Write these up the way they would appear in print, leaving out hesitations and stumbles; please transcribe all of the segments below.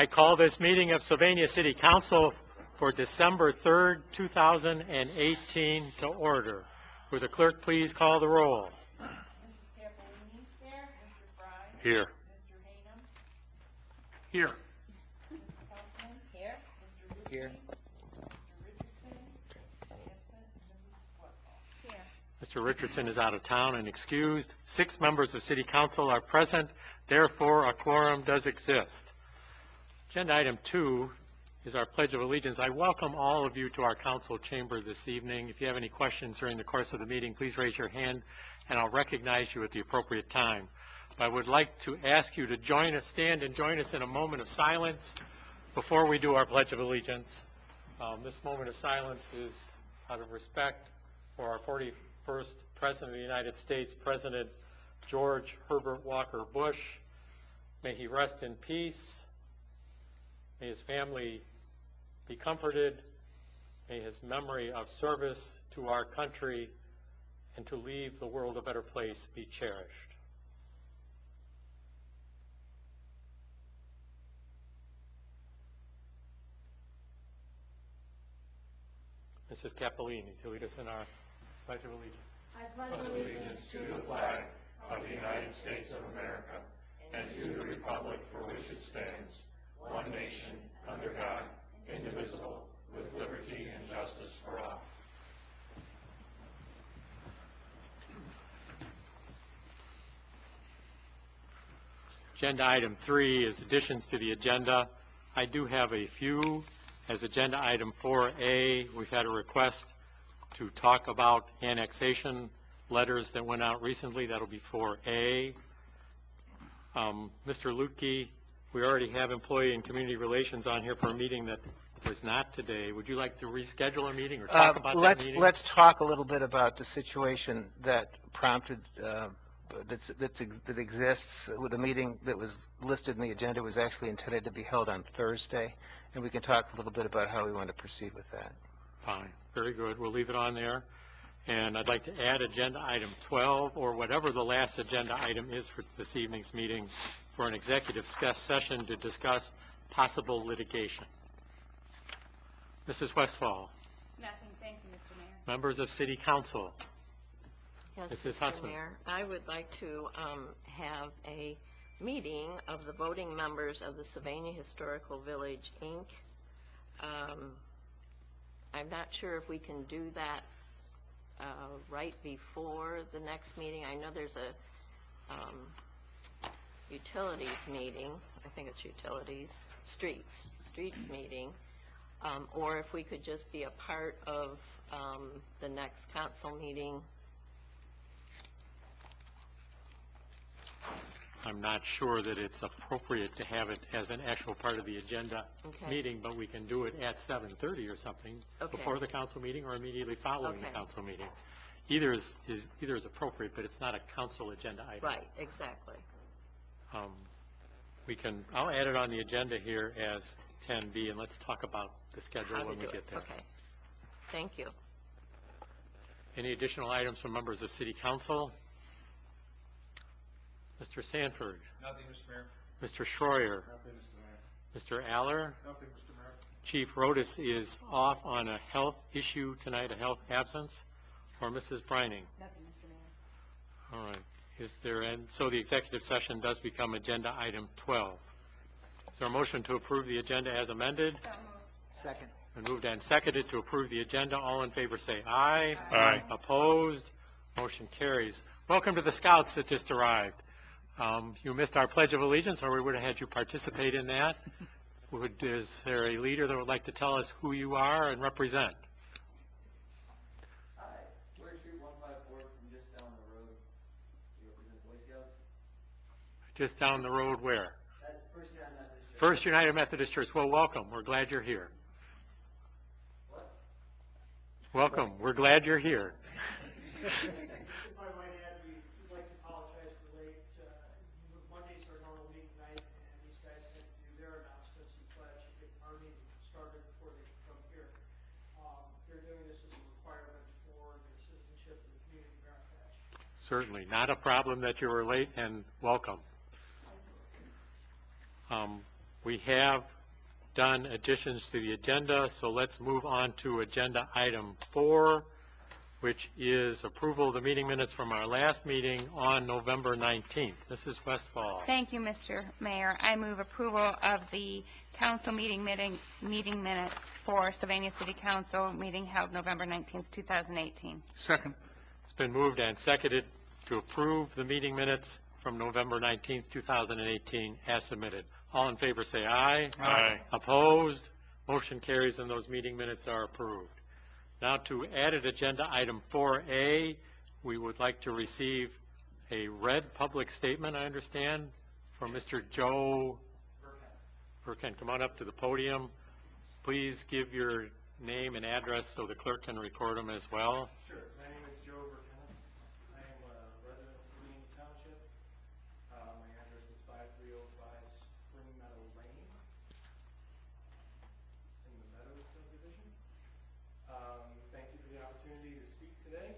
I call this meeting of Sylvania City Council for December 3rd, 2018 to order. Will the clerk please call the roll? Mrs. Cappellini. Here. Mr. Fry. Here. Mr. Hainum. Here. Mrs. Hussman. Here. Mr. Lucci. Here. Mr. Richardson. Absent. Mrs. Westphal. Here. Mr. Richardson is out of town and excused. 6 members of City Council are present. Therefore, a quorum does exist. Agenda item 2 is our Pledge of Allegiance. I welcome all of you to our council chamber this evening. If you have any questions during the course of the meeting, please raise your hand and I'll recognize you at the appropriate time. I would like to ask you to stand and join us in a moment of silence before we do our Pledge of Allegiance. This moment of silence is out of respect for our 41st President of the United States, President George Herbert Walker Bush. May he rest in peace. May his family be comforted. May his memory of service to our country and to leave the world a better place be cherished. Mrs. Cappellini, to lead us in our Pledge of Allegiance. I pledge allegiance to the flag of the United States of America and to the republic for which it stands, one nation, under God, indivisible, with liberty and justice for all. Agenda item 3 is additions to the agenda. I do have a few. As agenda item 4A, we've had a request to talk about annexation letters that went out recently. That'll be 4A. Mr. Lutke, we already have employee and community relations on here for a meeting that was not today. Would you like to reschedule a meeting or talk about that meeting? Let's talk a little bit about the situation that prompted that exists. The meeting that was listed in the agenda was actually intended to be held on Thursday, and we can talk a little bit about how we want to proceed with that. Fine. Very good. We'll leave it on there. And I'd like to add agenda item 12, or whatever the last agenda item is for this evening's meeting, for an executive session to discuss possible litigation. Mrs. Westphal. Nothing. Thank you, Mr. Mayor. Members of City Council. Yes, Mrs. Mr. Hussman. Mayor, I would like to have a meeting of the voting members of the Sylvania Historical Village, Inc. I'm not sure if we can do that right before the next meeting. I know there's a utilities meeting. I think it's utilities, streets meeting. Or if we could just be a part of the next council meeting. I'm not sure that it's appropriate to have it as an actual part of the agenda meeting, but we can do it at 7:30 or something before the council meeting or immediately following the council meeting. Either is appropriate, but it's not a council agenda item. Right, exactly. I'll add it on the agenda here as 10B, and let's talk about the schedule when we get there. Okay. Thank you. Any additional items from members of City Council? Mr. Sanford. Nothing, Mr. Mayor. Mr. Schroyer. Nothing, Mr. Mayor. Mr. Aller. Nothing, Mr. Mayor. Chief Rodas is off on a health issue tonight, a health absence. Or Mrs. Brining. Nothing, Mr. Mayor. All right. So the executive session does become agenda item 12. Is there a motion to approve the agenda as amended? So moved. Second. And moved and seconded to approve the agenda. All in favor say aye. Aye. Opposed? Motion carries. Welcome to the Scouts that just arrived. You missed our Pledge of Allegiance, or we would have had you participate in that. Is there a leader that would like to tell us who you are and represent? Hi, Ware Street 154 from just down the road. Do you represent Boy Scouts? Just down the road where? At First United Methodist Church. First United Methodist Church. Well, welcome. We're glad you're here. What? Welcome. We're glad you're here. If I might add, we'd like to apologize for late. Mondays are normal meeting night, and these guys had to do their announcements and pledge. Our meeting started before they could come here. They're doing this as a requirement for their citizenship in the community of Merrimack. Certainly. Not a problem that you were late, and welcome. We have done additions to the agenda, so let's move on to agenda item 4, which is approval of the meeting minutes from our last meeting on November 19th. Mrs. Westfall. Thank you, Mr. Mayor. I move approval of the council meeting minutes for Sylvania City Council meeting held November 19th, 2018. Second. It's been moved and seconded to approve the meeting minutes from November 19th, 2018 as submitted. All in favor say aye. Aye. Opposed? Motion carries and those meeting minutes are approved. Now to added agenda item 4A, we would like to receive a read public statement, I understand, from Mr. Joe Burken. Come on up to the podium. Please give your name and address so the clerk can record them as well. Sure. My name is Joe Burkenis. I am a resident of Saline Township. My address is 5305 Spring Meadow Lane in the Meadows subdivision. Thank you for the opportunity to speak today.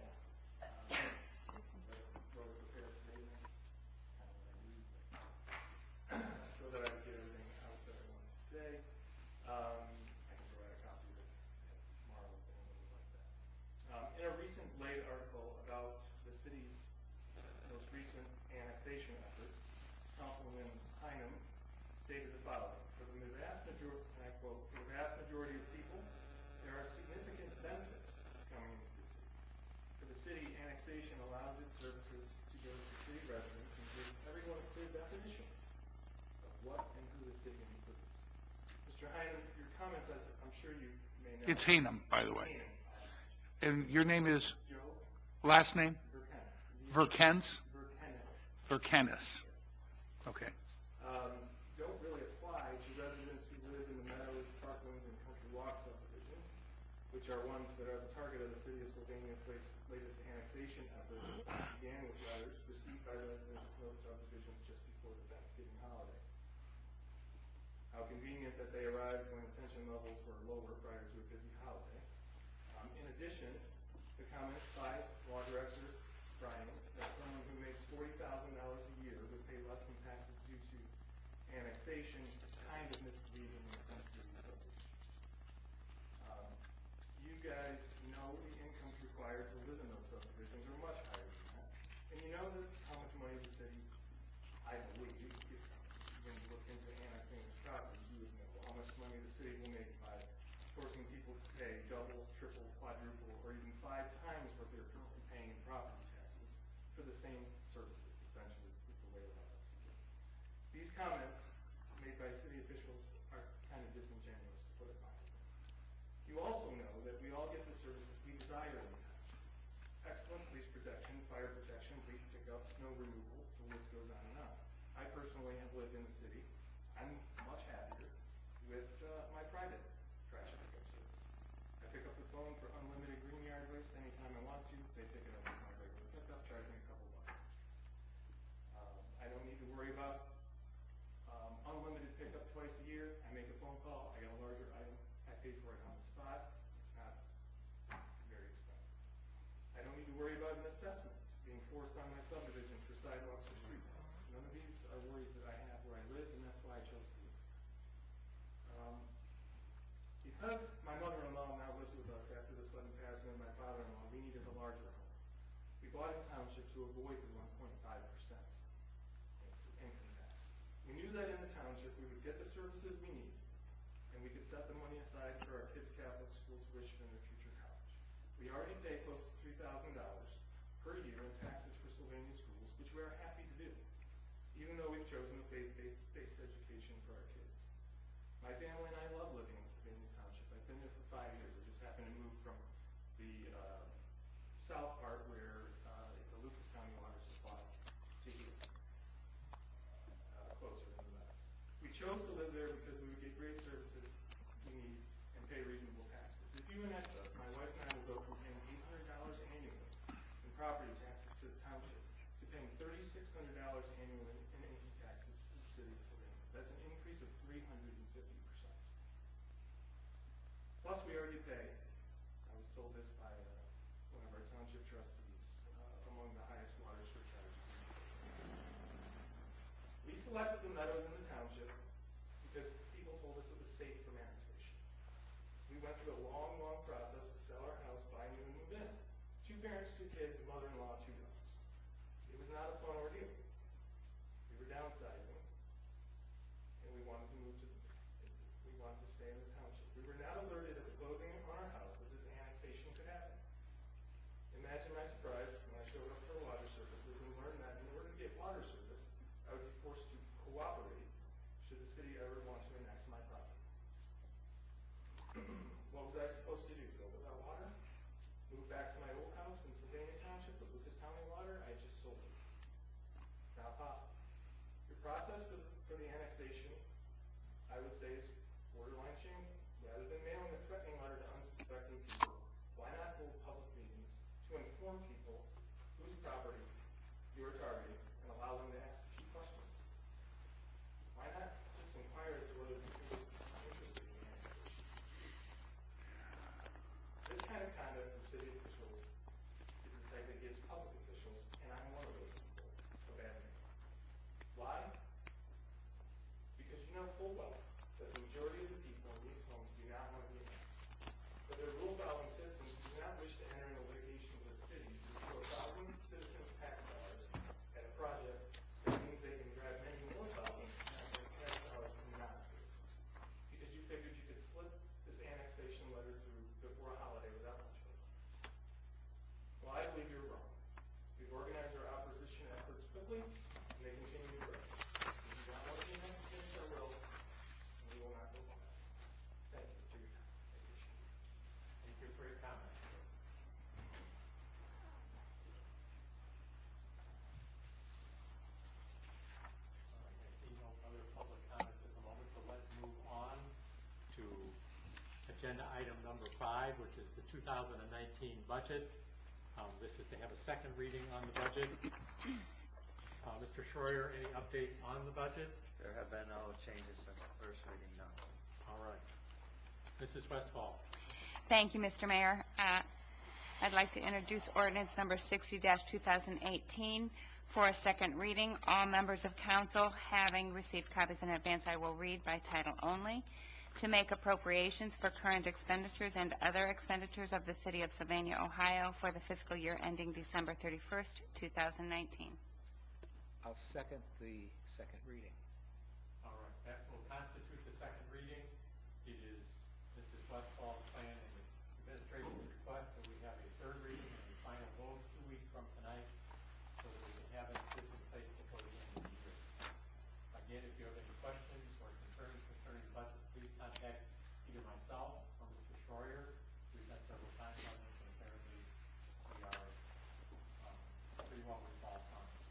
Wrote a prepared statement, kind of what I do, so that I can get everything out that I want to say. I can provide a copy of it tomorrow if anyone would like that. In a recent Blade article about the city's most recent annexation efforts, Councilman Heinem stated the following: for the vast majority, and I quote, "For the vast majority of people, there are significant benefits coming into the city. For the city, annexation allows its services to go to city residents and gives everyone a clear definition of what and who the city includes." Mr. Heinem, your comments, as I'm sure you may know. It's Hanem, by the way. Hanem. And your name is, Joe last name? Burkenis. Verkens? Burkenis. Verkenis. Okay. Don't really apply to residents who live in the Meadows, Parklands, and Country Walk subdivisions, which are ones that are the target of the city of Sylvania's latest annexation efforts, which began with letters received by residents of those subdivisions just before the Thanksgiving holiday. How convenient that they arrived when attention levels were lower prior to a busy holiday. In addition, the comments by Law Director Brian that someone who makes $40,000 a year would pay less in taxes due to annexation is kind of misleading when it comes to these subdivisions. You guys know the incomes required to live in those subdivisions are much higher than that. And you know that how much money the city, I believe, when you look into annexing this property, you would know how much money the city will make by forcing people to pay double, triple, quadruple, or even 5 times what they're currently paying in property taxes for the same services, essentially, is the way it allows. These comments made by city officials are kind of disingenuous, to put it mildly. You also know that we all get the services we desire in the township. Excellent police protection, fire protection, leaf pickup, snow removal, the list goes on and on. I personally have lived in the city. I'm much happier with my private trash pickup service. I pick up the phone for unlimited green yard waste anytime I want to. They pick it up with my regular pickup, charge me a couple bucks. I don't need to worry about unlimited pickup twice a year. I make a phone call, I get a larger item, I pay for it on the spot. It's not very expensive. I don't need to worry about an assessment being forced on my subdivision for sidewalks or street lights. None of these are worries that I have where I live, and that's why I chose to live. Because my mother-in-law now lives with us after the sudden passing of my father-in-law, we needed a larger home. We bought a township to avoid the 1.5% income tax. We knew that in the township we would get the services we need, and we could set the money aside for our kids' Catholic school tuition and their future college. We already pay close to $3,000 per year in taxes for Sylvania schools, which we are happy to do, even though we've chosen a faith-based education for our kids. My family and I love living in Sylvania Township. I've been there for 5 years. I just happened to move from the south part where it's a Lucas County water supply to here, closer to the Meadows. We chose to live there because we would get great services we need and pay reasonable taxes. If you annex us, my wife and I will go from paying $800 annually in property taxes to the township to paying $3,600 annually in income taxes to the city of Sylvania. That's an increase of 350%. Plus, we already pay, I was told this by one of our township trustees, among the highest water surcharges in the state. We selected the Meadows in the township because people told us it was safe for We went through a long, long process to sell our house, buy new, and move in. 2 parents, 2 kids, mother-in-law, 2 dogs. It was not a fun ordeal. We were downsizing, and we wanted to move to we wanted to stay in the township. We were not alerted at the closing on our house that this annexation could happen. Imagine my surprise when I showed up for water services and learned that in order to get water service, I would be forced to cooperate should the city ever want to annex my property. What was I supposed to do? Go without water? Move back to my old house in Sylvania Township with Lucas County Water? I just sold it. It's not possible. Your process for the annexation, I would say, is borderline shameful. Rather than mailing a threatening letter to unsuspecting people, why not hold public meetings to inform people whose property you are targeting and allow them to ask a few questions? Why not just inquire as to whether these people are interested in the annexation? This kind of conduct from city officials is the type that gives public officials, and I'm one of those people, a bad name. Why? Because you know full well that the majority of the people in these homes do not want to be annexed. But they're rule-following citizens who do not wish to enter into litigation with the city to throw thousands of citizens' tax dollars at a project that means they can grab many more thousands of tax dollars from non-citizens. Because you figured you could slip this annexation letter through before a holiday without much work. Well, I believe you're wrong. We've organized our opposition efforts quickly, and they continue to grow. We do not want to be annexed against our will, and we will not go back. Thank you for your time. I appreciate it. Thank you for your comments. All right, I see no other public comments at the moment, so let's move on to agenda item number 5, which is the 2019 budget. This is to have a second reading on the budget. Mr. Schroyer, any updates on the budget? There have been no changes since the first reading, no. All right. Mrs. Westfall. Thank you, Mr. Mayor. I'd like to introduce ordinance number 60-2018 for a second reading. All members of council having received copies in advance, I will read by title only. To make appropriations for current expenditures and other expenditures of the City of Sylvania, Ohio for the fiscal year ending December 31st, 2019. I'll second the second reading. All right, that will constitute the second reading. It is Mrs. Westfall's plan and the administrative request that we have a third reading and a final vote 2 weeks from tonight so that we can have this in place before the end of the year. Again, if you have any questions or concerns concerning the budget, please contact either myself or Mr. Schroyer. We've met several times on this, and apparently we are pretty well resolved on it.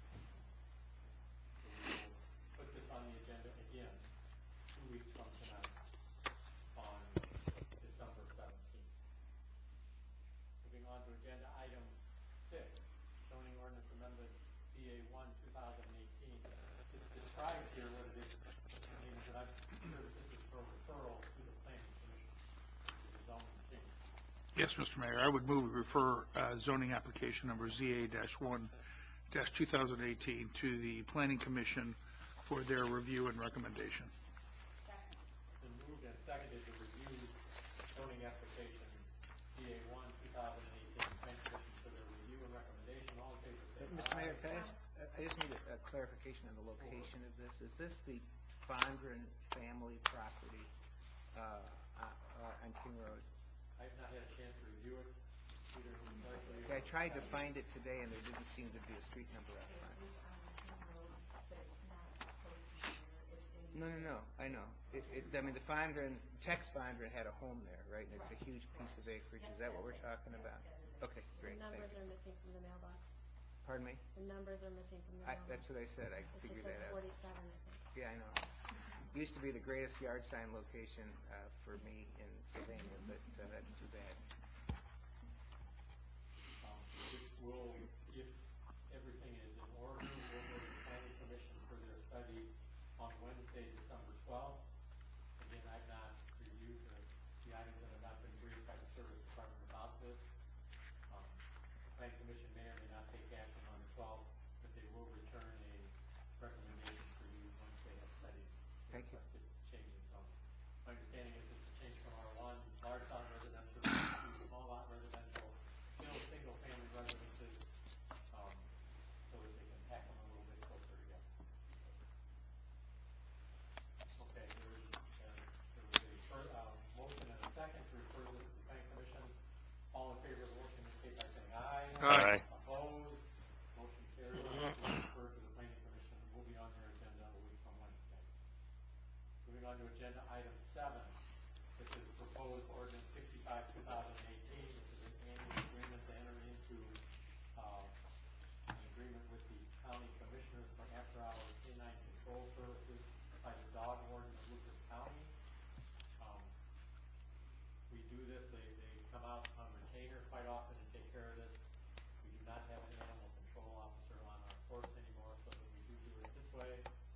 So we will put this on the agenda again 2 weeks from tonight on December 17th. Moving on to agenda item 6, zoning ordinance amendment BA 1 2018. It's described here what it is. And I'm sure that this is for referral to the planning commission to the zoning change. Yes, Mr. Mayor, I would move we refer zoning application number ZA-1-2018 to the Planning Commission for their review and recommendation. Been moved and seconded to review zoning application ZA 1 2018 Planning Commission for their review and recommendation. All in favor say Mr. aye. Mayor, I just need a clarification on the location of this. Is this the Fondren family property on King Road? I have not had a chance to review it. Either Leslie Okay, I or tried to Patty. find it today, and there didn't seem to be a street number out front. No, I know. I mean, the Fondren, Tex Fondren had a home there, right? And it's a huge piece of acreage. Is that what we're talking about? Okay, great, The thank numbers you. are missing from the mailbox. Pardon me? The numbers are missing from the mailbox. That's what I said, I It just figured says that out. 47, I think. Yeah, I know. Used to be the greatest yard sign location for me in Sylvania, but that's too bad. It will, if everything is in order, we'll go to the planning commission for their study on Wednesday, December 12th. Again, I've not reviewed the items that have not been briefed by the service department about this. The planning commission may or may not take action on the 12th, but they will return a recommendation for you once they have studied the Thank you. requested change in zoning. My understanding is it's a change from R1 residences, so that they can pack them a little bit closer together. Okay, there was a motion and a second to refer this to the planning commission. All in favor of the motion indicate by saying aye. Aye. Opposed? Motion carries. Refer to the planning commission. Moving on to our agenda a week from Wednesday. Moving on to agenda item 7. This is proposed ordinance 65, 2018. This is an annual agreement to enter into an agreement with the county commissioners for after-hours canine control services by the dog warden of Lucas County. We do this, they come out on retainer quite often and take care of this. We do not have an animal control officer on our force anymore, so that we do it this way.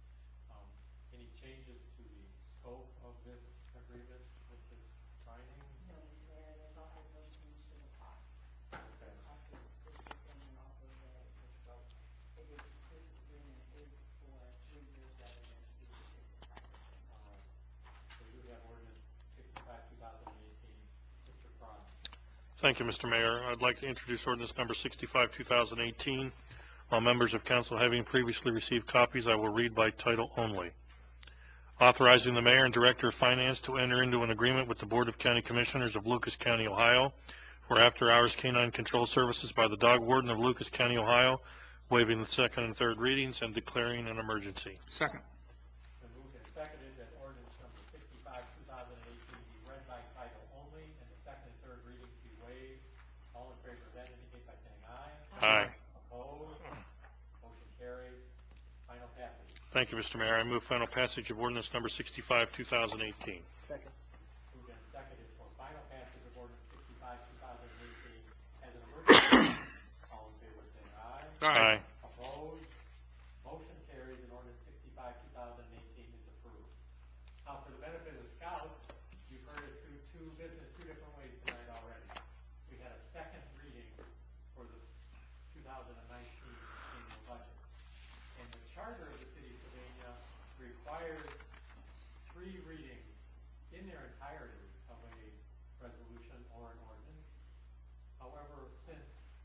Any changes to the scope of this agreement, Mrs. Trining? No, Mr. Mayor, there's also no change to the cost. Okay. The cost is the same, and also the scope. This agreement is for 3 years rather than 2 years. All right. So we do have ordinance 65, 2018. Mr. Fry. Thank you, Mr. Mayor. I'd like to introduce ordinance number 65, 2018. All members of council having previously received copies, I will read by title only. Authorizing the mayor and director of finance to enter into an agreement with the Board of County Commissioners of Lucas County, Ohio, for after-hours canine control services by the dog warden of Lucas County, Ohio, waiving the second and third readings and declaring an emergency. Second. Been moved and seconded that ordinance number 65, 2018 be read by title only and the second and third readings be waived. All in favor of that indicate by saying aye. Aye. Opposed? Motion carries. Final passage. Thank you, Mr. Mayor. I move final passage of ordinance number 65, 2018. Second. Moved and seconded for final passage of ordinance 65, 2018 as an emergency. All in favor saying aye. Aye. Opposed? Motion carries and ordinance 65, 2018 is approved. Now, for the benefit of the scouts, you've heard it through two different ways tonight already. We had a second reading for the 2019 annual budget. And the charter of the city of Sylvania requires 3 readings in their entirety of a resolution or an ordinance. However, since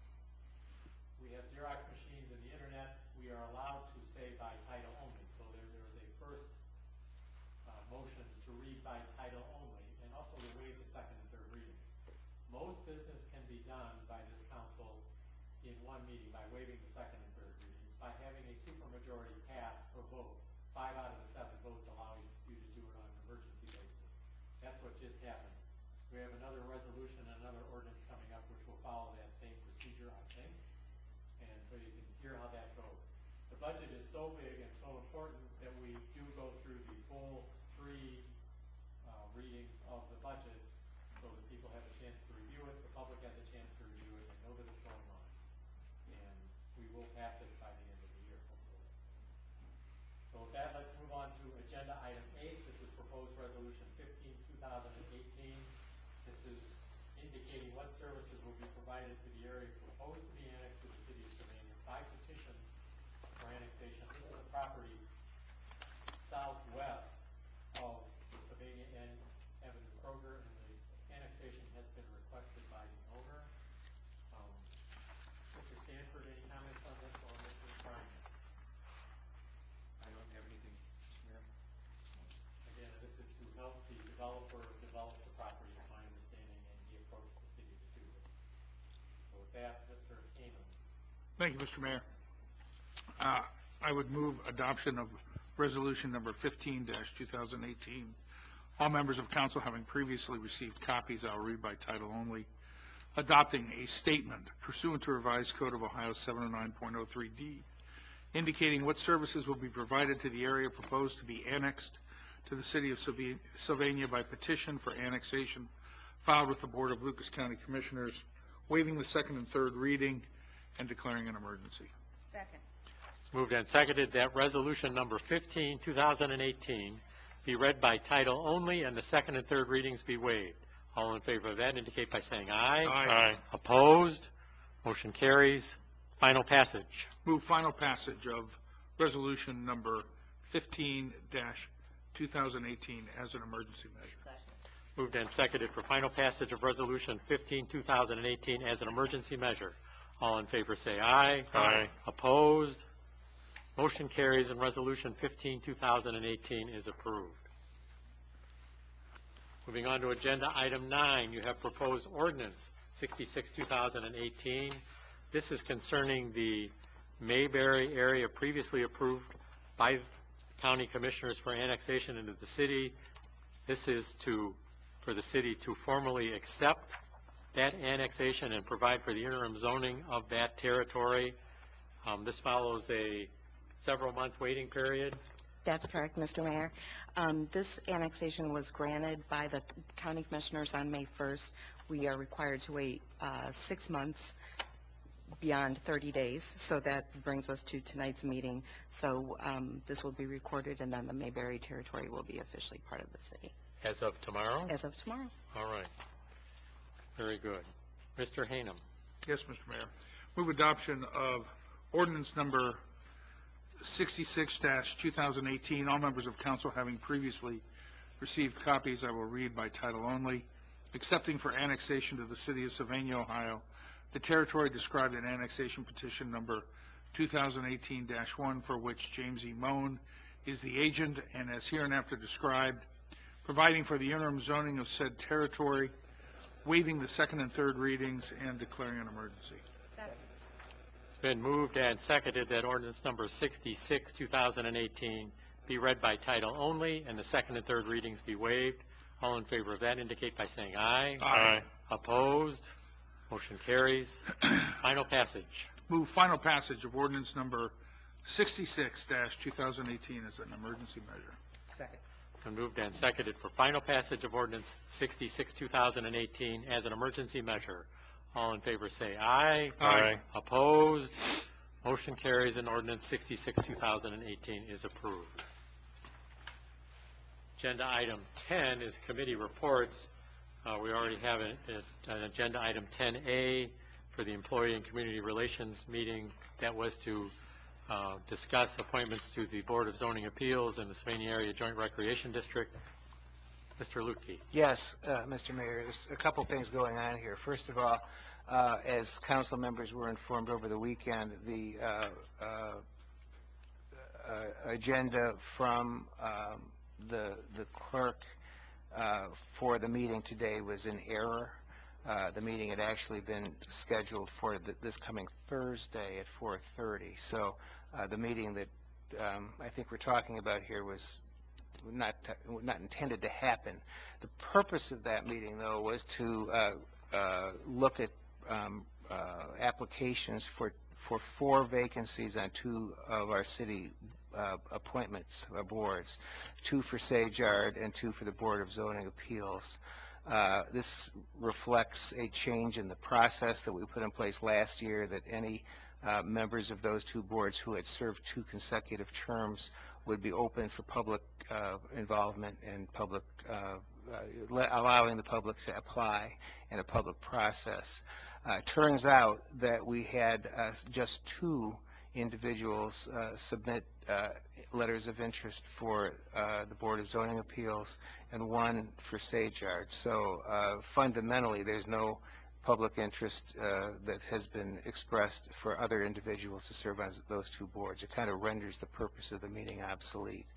we have Xerox machines and the internet, we are allowed to say by title only. So there is a first motion to read by title only, and also to waive the second and third readings. Most business can be done by this council in one meeting by waiving the second and third readings, by having a supermajority pass or vote. 5 out of the 7 votes allow you to do it on an emergency basis. That's what just happened. We have another resolution and another ordinance coming up which will follow that same procedure, I think. And so you can hear how that goes. The budget is so big and so important that we do go through the full 3 readings of the budget so that people have a chance to review it, the public has a chance to review it, and know that it's going on. And we will pass it by the end of the year, hopefully. So with that, let's move on to agenda item 8. This is proposed resolution 15, 2018. This is indicating what services will be provided to the area proposed to be annexed to the city of Sylvania by petition for annexation. This is a property southwest of the Sylvania and Avenue Kroger, and the annexation has been requested by the owner. Mr. Stanford, any comments on this, or Mr. Bryan? I don't have anything, Mr. Mayor. Again, this is to help the developer develop the property, is my understanding, and he approached the city to do this. So with that, Mr. Kamen. Thank you, Mr. Mayor. I would move adoption of resolution number 15-2018. All members of council having previously received copies, I'll read by title only. Adopting a statement pursuant to revised Code of Ohio 709.03D, indicating what services will be provided to the area proposed to be annexed to the city of Sylvania by petition for annexation filed with the Board of Lucas County Commissioners, waiving the second and third reading, and declaring an emergency. Second. It's moved and seconded that resolution number 15, 2018 be read by title only and the second and third readings be waived. All in favor of that indicate by saying aye. Aye. Opposed? Motion carries. Final passage. Move final passage of resolution number 15-2018 as an emergency measure. Second. Moved and seconded for final passage of resolution 15, 2018 as an emergency measure. All in favor say aye. Aye. Opposed? Motion carries and Resolution 15, 2018 is approved. Moving on to Agenda Item 9, you have proposed ordinance 66, 2018. This is concerning the Mayberry area previously approved by county commissioners for annexation into the city. This is for the city to formally accept that annexation and provide for the interim zoning of that territory. This follows a several-month waiting period. That's correct, Mr. Mayor. This annexation was granted by the county commissioners on May 1st. We are required to wait 6 months beyond 30 days, so that brings us to tonight's meeting. So this will be recorded, and then the Mayberry territory will be officially part of the city. As of tomorrow? As of tomorrow. All right. Very good. Mr. Hanum. Yes, Mr. Mayor. Move adoption of ordinance number 66-2018. All members of council having previously received copies, I will read by title only. Accepting for annexation to the city of Sylvania, Ohio, the territory described in annexation petition number 2018-1, for which James E. Moan is the agent and as hereinafter described, providing for the interim zoning of said territory, waiving the second and third readings, and declaring an emergency. It's been moved and seconded that ordinance number 66, 2018 be read by title only and the second and third readings be waived. All in favor of that indicate by saying aye. Aye. Opposed? Motion carries. Final passage. Move final passage of ordinance number 66-2018 as an emergency measure. Second. Been moved and seconded for final passage of ordinance 66, 2018 as an emergency measure. All in favor say aye. Aye. Opposed? Motion carries and ordinance 66, 2018 is approved. Agenda item 10 is committee reports. We already have an agenda item 10A for the Employee and Community Relations meeting that was to discuss appointments to the Board of Zoning Appeals in the Sylvania Area Joint Recreation District. Mr. Lutke. Yes, Mr. Mayor, there's a couple things going on here. First of all, as council members were informed over the weekend, the agenda from the clerk for the meeting today was in error. The meeting had actually been scheduled for this coming Thursday at 4:30. So the meeting that I think we're talking about here was not intended to happen. The purpose of that meeting, though, was to look at applications for 4 vacancies on 2 of our city appointments boards, 2 for Sage Yard and 2 for the Board of Zoning Appeals. This reflects a change in the process that we put in place last year, that any members of those 2 boards who had served 2 consecutive terms would be open for public involvement and public allowing the public to apply in a public process. Turns out that we had just 2 individuals submit letters of interest for the Board of Zoning Appeals and 1 for Sage Yard. So fundamentally, there's no public interest that has been expressed for other individuals to serve on those 2 boards. It kind of renders the purpose of the meeting obsolete.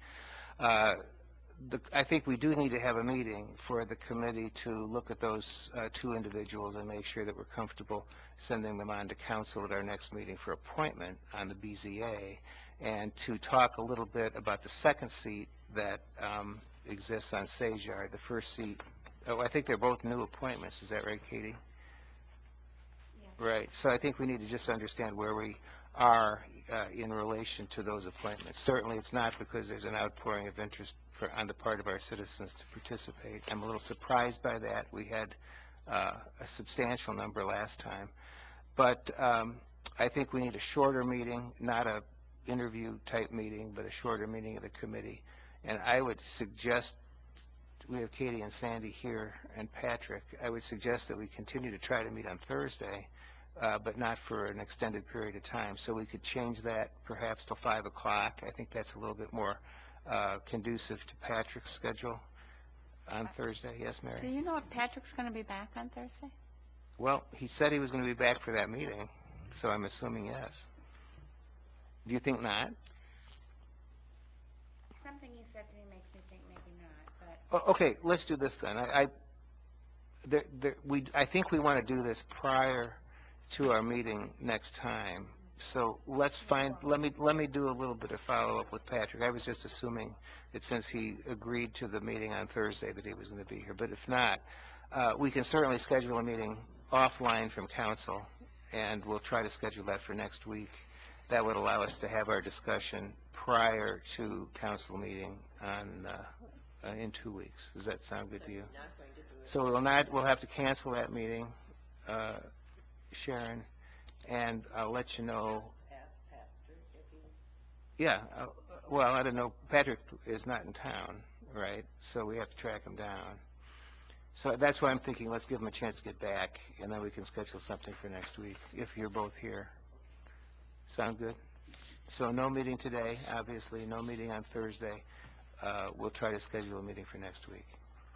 I think we do need to have a meeting for the committee to look at those 2 individuals and make sure that we're comfortable sending them on to council at our next meeting for appointment on the BZA, and to talk a little bit about the second seat that exists on Sage Yard. The first seat, I think they're both new appointments. Is that right, Katie? Yes. Right. So I think we need to just understand where we are in relation to those appointments. Certainly it's not because there's an outpouring of interest on the part of our citizens to participate. I'm a little surprised by that. We had a substantial number last time. But I think we need a shorter meeting, not a interview type meeting, but a shorter meeting of the committee. And I would suggest, we have Katie and Sandy here and Patrick, I would suggest that we continue to try to meet on Thursday, but not for an extended period of time. So we could change that perhaps till 5 o'clock. I think that's a little bit more conducive to Patrick's schedule on Thursday. Yes, Mary? Do you know if Patrick's going to be back on Thursday? Well, he said he was going to be back for that meeting. so I'm assuming yes. Do you think not? Something you said to me makes me think maybe not, but Okay, let's do this then. I think we want to do this prior to our meeting next time. So let me do a little bit of follow-up with Patrick. I was just assuming that since he agreed to the meeting on Thursday that he was going to be here. But if not, we can certainly schedule a meeting offline from council, and we'll try to schedule that for next week. That would allow us to have our discussion prior to council meeting in 2 weeks. Does that sound good to you? Not going to do it. So we'll have to cancel that meeting, Sharon, and I'll let you know. Ask Patrick if he's... Yeah, well, I don't know. Patrick is not in town, right? So we have to track him down. So that's why I'm thinking let's give him a chance to get back, and then we can schedule something for next week if you're both here. Sound good? So no meeting today, obviously, no meeting on Thursday. We'll try to schedule a meeting for next week.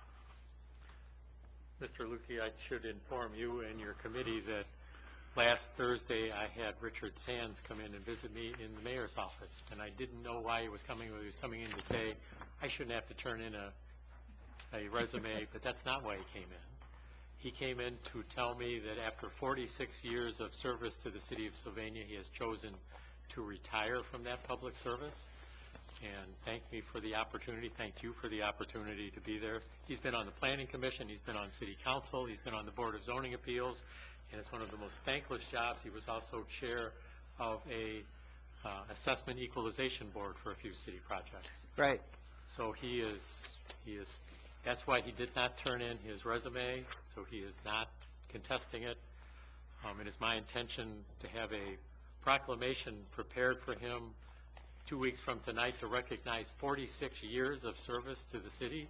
Mr. Lukey, I should inform you and your committee that last Thursday I had Richard Sands come in and visit me in the mayor's office, and I didn't know why he was coming. He was coming in to say I shouldn't have to turn in a resume, but that's not why he came in. He came in to tell me that after 46 years of service to the city of Sylvania, he has chosen to retire from that public service, and thank me for the opportunity. Thank you for the opportunity to be there. He's been on the Planning Commission. He's been on City Council. He's been on the Board of Zoning Appeals, and it's one of the most thankless jobs. He was also chair of a assessment equalization board for a few city projects. Right. So he is, that's why he did not turn in his resume, so he is not contesting it. It is my intention to have a proclamation prepared for him 2 weeks from tonight to recognize 46 years of service to the city.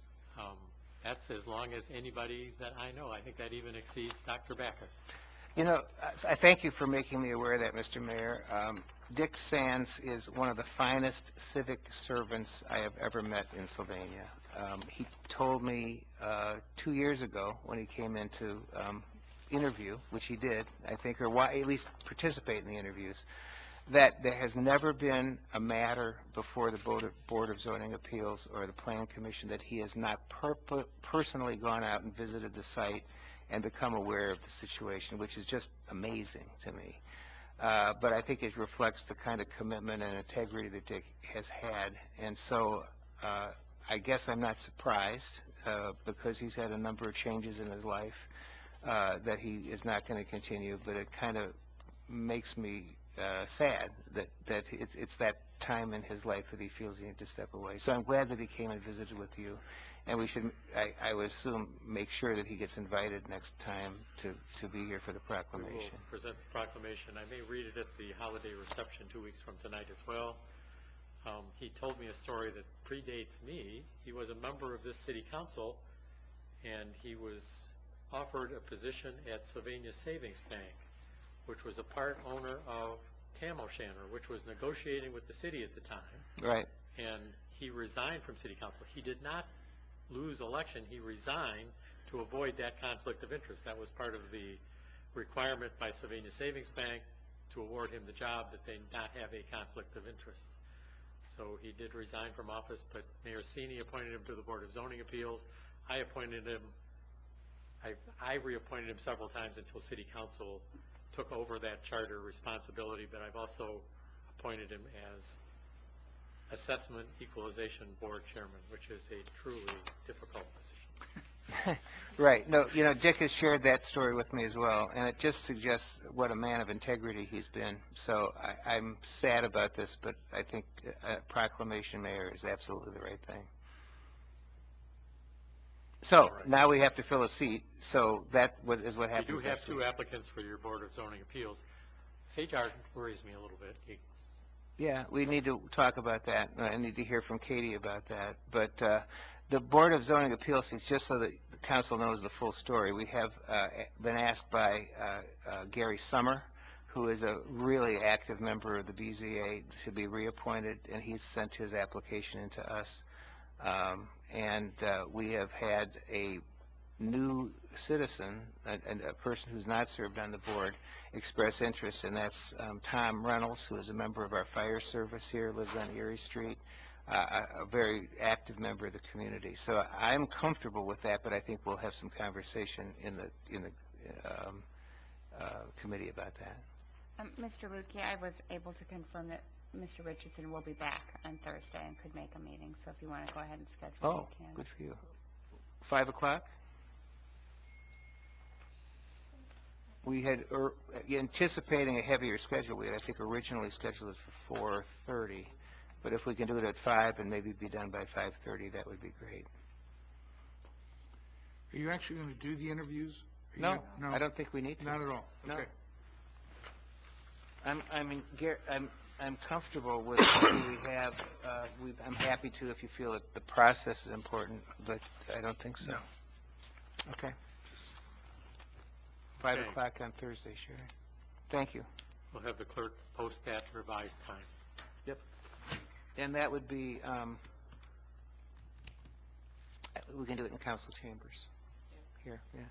That's as long as anybody that I know. I think that even exceeds Dr. Backus. You know, I thank you for making me aware of that, Mr. Mayor. Dick Sands is one of the finest civic servants I have ever met in Sylvania. He told me 2 years ago when he came in to interview, which he did, I think, or at least participate in the interviews, that there has never been a matter before the Board of Zoning Appeals or the Planning Commission that he has not personally gone out and visited the site and become aware of the situation, which is just amazing to me. But I think it reflects the kind of commitment and integrity that Dick has had. And so I guess I'm not surprised because he's had a number of changes in his life that he is not going to continue, but it kind of makes me sad that it's that time in his life that he feels he needs to step away. So I'm glad that he came and visited with you, and we should, I would assume, make sure that he gets invited next time to be here for the We proclamation. will present the proclamation. I may read it at the holiday reception 2 weeks from tonight as well. He told me a story that predates me. He was a member of this city council, and he was offered a position at Sylvania Savings Bank, which was a part owner of Tam O'Shanter, which was negotiating with the city at the time. Right. And he resigned from city council. He did not lose election. He resigned to avoid that conflict of interest. That was part of the requirement by Sylvania Savings Bank to award him the job, that they not have a conflict of interest. So he did resign from office, but Mayor Cini appointed him to the Board of Zoning Appeals. I appointed him, I reappointed him several times until City Council took over that charter responsibility, but I've also appointed him as Assessment Equalization Board Chairman, which is a truly difficult position. Right. No, you know, Dick has shared that story with me as well, and it just suggests what a man of integrity he's been. So I'm sad about this, but I think a proclamation, Mayor, is absolutely the right thing. So now we have to fill a seat. So that is what happens. We do have next 2 week. applicants for your Board of Zoning Appeals. Sajar worries me a little bit. Yeah, we need to talk about that. I need to hear from Katie about that. But the Board of Zoning Appeals is just so that the council knows the full story. We have been asked by Gary Summer, who is a really active member of the BZA, to be reappointed, and he's sent his application in to us. And we have had a new citizen, a person who's not served on the board, express interest, and that's Tom Reynolds, who is a member of our fire service here, lives on Erie Street, a very active member of the community. So I'm comfortable with that, but I think we'll have some conversation in the committee about that. Mr. Lukey, I was able to confirm that Mr. Richardson will be back on Thursday and could make a meeting, so if you want to go ahead and schedule, Oh, you can. good for you. 5 o'clock? We had, anticipating a heavier schedule, we had, I think, originally scheduled it for 4:30, but if we can do it at 5 and maybe be done by 5:30, that would be great. Are you actually going to do the interviews? No, I don't think we need to. Not at all? No. Okay. I'm comfortable with what we have. I'm happy to if you feel that the process is important, but I don't think so. No. Okay. 5 Okay. o'clock on Thursday, Sherry. Thank you. We'll have the clerk post that revised time. Yep. And that would be, we can do it in council chambers. Here, yeah.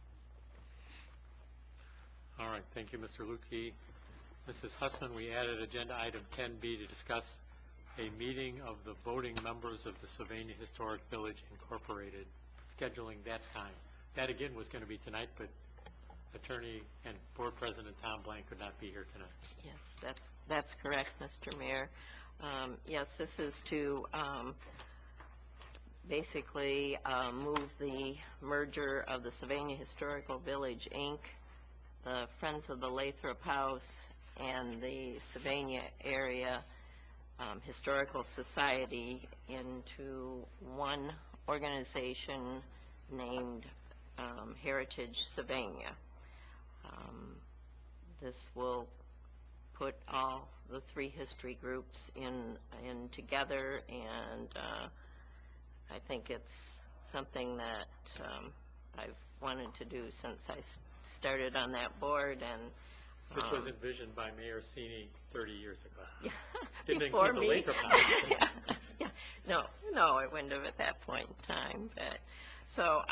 All right, thank you, Mr. Lukey. Mrs. Hussman, we added agenda item 10B to discuss a meeting of the voting members of the Sylvania Historic Village Incorporated, scheduling that time. That again was going to be tonight, but Attorney and Board President Tom Blank could not be here tonight. Yes, that's correct, Mr. Mayor. Yes, this is to basically move the merger of the Sylvania Historical Village, Inc., the Friends of the Lathrop House, and the Sylvania Area Historical Society into one organization named Heritage Sylvania. This will put all the three history groups in together, and I think it's something that I've wanted to do since I started on that board. And This was envisioned by Mayor Sini 30 years ago. Yeah, Didn't before include the me. Lathrop House. Yeah. No, it wouldn't have at that point in time. But so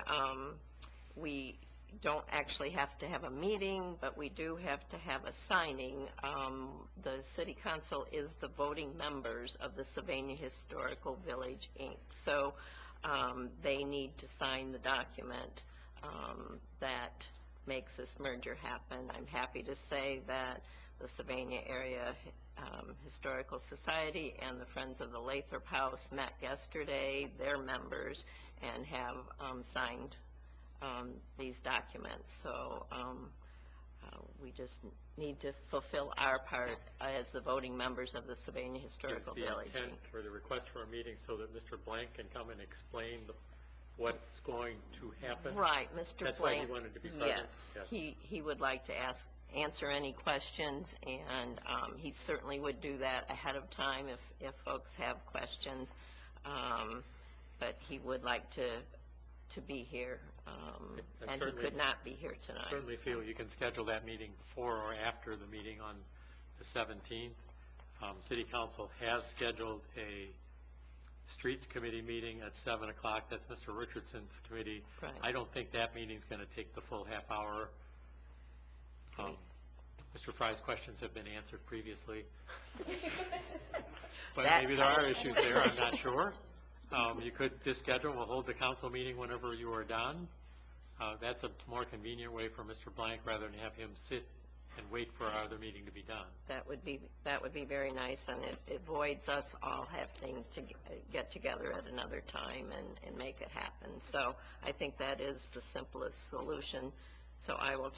we don't actually have to have a meeting, but we do have to have a signing. The City Council is the voting members of the Sylvania Historical Village, Inc. So they need to sign the document that makes this merger happen. I'm happy to say that the Sylvania Area Historical Society and the Friends of the Lathrop House met yesterday, their members, and have signed these documents. So we just need to fulfill our part as the voting members of the Sylvania Historical Is the Village. intent for the request for a meeting so that Mr. Blank can come and explain what's going to happen? Right, Mr. That's why Blank. he wanted to be present? Yes, he would like to answer any questions, and he certainly would do that ahead of time if folks have questions. But he would like to be here, and he could not be here tonight. I certainly feel you can schedule that meeting before or after the meeting on the 17th. City Council has scheduled a Streets Committee meeting at 7 o'clock. That's Mr. Richardson's committee. Right. I don't think that meeting's going to take the full half hour. Mr. Fry's questions have been answered previously. But maybe there are issues there, I'm not sure. You could just schedule, we'll hold the council meeting whenever you are done. That's a more convenient way for Mr. Blank rather than have him sit and wait for our other meeting to be done. That would be very nice, and it avoids us all having to get together at another time and make it happen. So I think that is the simplest solution. So I will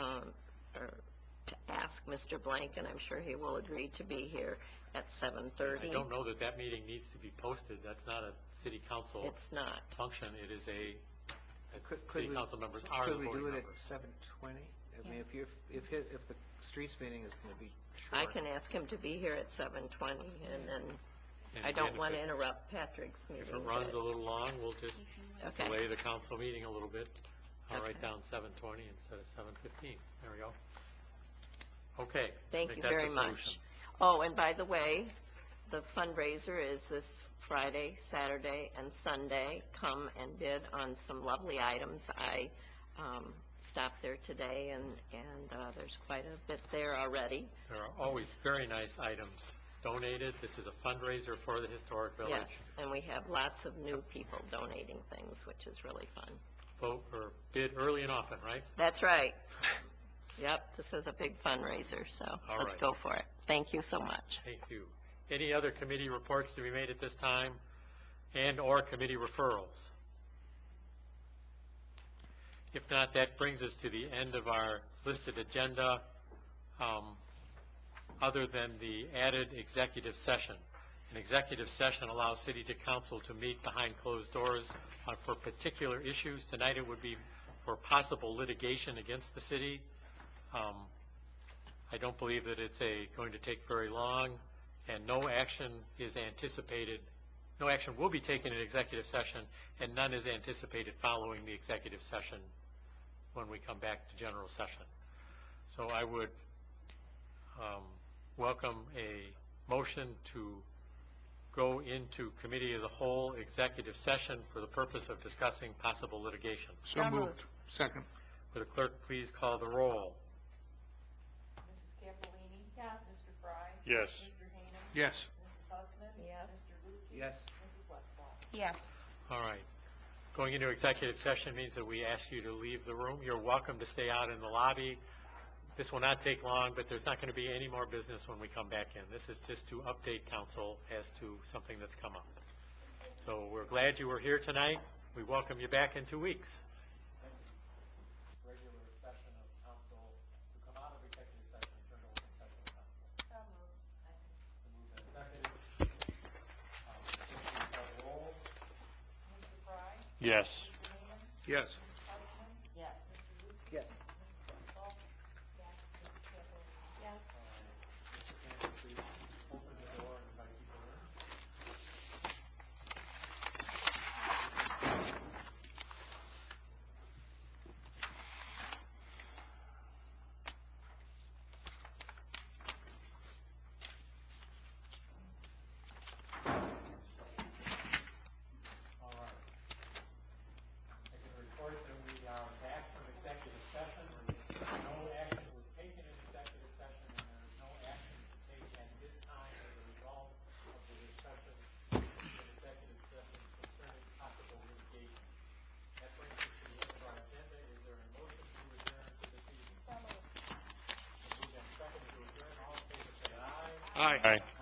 to ask Mr. Blank, and I'm sure he will agree to be here at 7:30. I don't know that meeting needs to be posted. That's not a city council It's not. function. It is Could city we- council members are the Could we voting do it at members. 7:20? I mean, if the streets meeting is going to be I short. can ask him to be here at 7:20, and then And I don't again, want to interrupt Patrick's meeting. If it runs a little long, we'll just Okay. delay the council meeting a little bit. I'll write Okay. down 7:20 instead of 7:15. There we go. Okay. I Thank think you that's very a much. solution. Oh, and by the way, the fundraiser is this Friday, Saturday, and Sunday. Come and bid on some lovely items. I stopped there today, and there's quite a bit there already. There are always very nice items donated. This is a fundraiser for the Historic Village. Yes, and we have lots of new people donating things, which is really fun. Vote or bid early and often, right? That's right. Yep, this is a big fundraiser, so All let's right. go for it. Thank you so much. Thank you. Any other committee reports to be made at this time, and/or committee referrals? If not, that brings us to the end of our listed agenda, other than the added executive session. An executive session allows city to council to meet behind closed doors for particular issues. Tonight it would be for possible litigation against the city. I don't believe that it's going to take very long, and no action is anticipated. No action will be taken in executive session, and none is anticipated following the executive session when we come back to general session. So I would welcome a motion to go into committee of the whole executive session for the purpose of discussing possible litigation. So moved. Second. Would the clerk please call the roll? Mrs. Campbellini? Yes. Mr. Fry? Yes. Mr. Hayner? Yes. Mrs. Hussman? Yes. Mr. Lutke? Yes. Mrs. Westphal? Yes. All right. Going into executive session means that we ask you to leave the room. You're welcome to stay out in the lobby. This will not take long, but there's not going to be any more business when we come back in. This is just to update council as to something that's come up. So we're glad you were here tonight. We welcome you back in 2 weeks. Regular session of council to come out of executive session and turn to open session of council. So moved. Moved and seconded. Please call the roll. Mr. Fry? Yes. Mr. Hayner? Yes. Mrs. Hussman? Yes. Mr. Lutke? Yes. Mrs. Westphal? Yes. Mrs. Campbellini? Yes. Mr. Campbell, please open the door and invite people in. All right. I can report that we are back from executive session. No action was taken in executive session, and there is no action to take at this time as a result of the discussion in executive session concerning possible litigation. That brings us to the end of our agenda. Is there a motion to adjourn for this evening? So moved. Moved and seconded to adjourn. All in favor say aye. Aye. Aye.